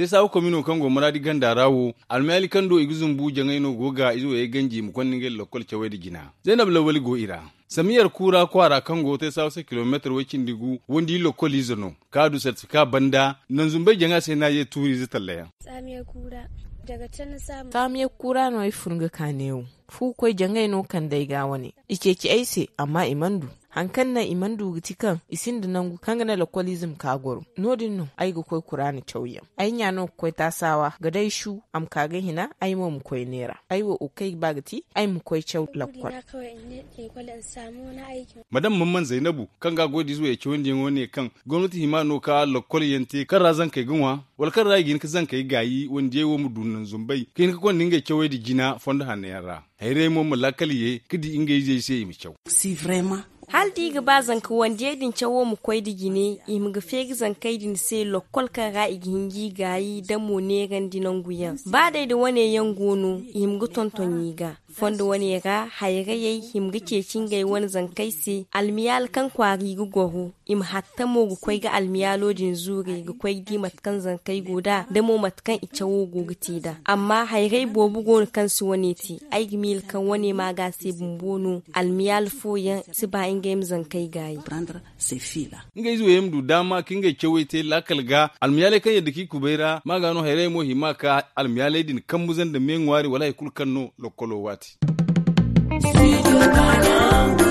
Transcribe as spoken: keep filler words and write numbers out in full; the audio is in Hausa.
te sawo komino kango maradi ganda rawo almali kando iguzun bu jangaino goga izo e ganji mu konningel lokol cewedi gina zainab lawali go ira samiyar kura kwara kango te sawo se kilometer wakin digu wondi lokol izono kadu certificate banda nan zumbai janga sai na je turi zitallaya samiyar kura daga can samu samiyar kura no ifurga kanewu fu koi jangaino kan dai ga wani ike ki aise amma imandu hankan na imandu gitikan isin da nangu kangana localism kagoro nodin no ai go koy kurani chawya ai nya no koy tasawa ga dai shu am kaga hina ai mo mu koy nera ai wo ukai bagati ai mu koy chaw lakwal madam mamman zainabu kan ga godi zuwa yake wanda wani kan gwamnati himano ka lokol yante kan razan kai gunwa wal kan ragin ka zan kai gayi wanda yawo mu dunnan zumbai kin ka kon ninga chawai di gina fonda hanayara hayre mo mulakaliye kidi inga je sai mi chaw si vraiment hal diga bazan ka wande din cawo mu koy digine im ga fegi zan kai din se lokol ka ga igingi gayi da mo ne gan dinan guyan ba dai da wane yan gono im ga tonton yiga fondo wane ga hayga yayi im ga cecin gai wani zan kai se almiyal kan kwari gu gohu im hatta mo gu koy ga almiyalo din zure ga koy di matkan zan kai goda da mo matkan icawo gogiti da amma haygai bobu gon kan su wane ti ai gimil kan wane ma ga se bumbono almiyal foyan si ba game zan kai gayi prendre ces filles là ngai zo yemdu dama kinga chewete lakal ga almiyale kan yadda ki kubaira magano hayre mo himaka almiyale din kambuzan da menwari wala kulkanno lokolo wati